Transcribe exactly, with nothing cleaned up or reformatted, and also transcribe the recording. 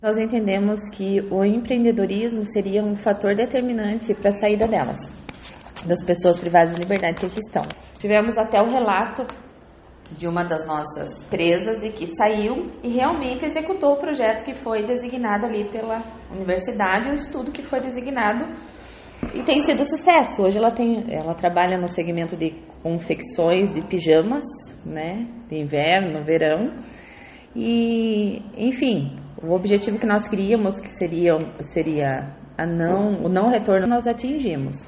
Nós entendemos que o empreendedorismo seria um fator determinante para a saída delas, das pessoas privadas de liberdade que aqui estão. Tivemos até o relato de uma das nossas empresas e que saiu e realmente executou o projeto que foi designado ali pela universidade, o estudo que foi designado, e tem sido sucesso. Hoje ela, tem, ela trabalha no segmento de confecções de pijamas, né, de inverno, no verão, e enfim, o objetivo que nós queríamos, que seria, seria a não, o não retorno, nós atingimos.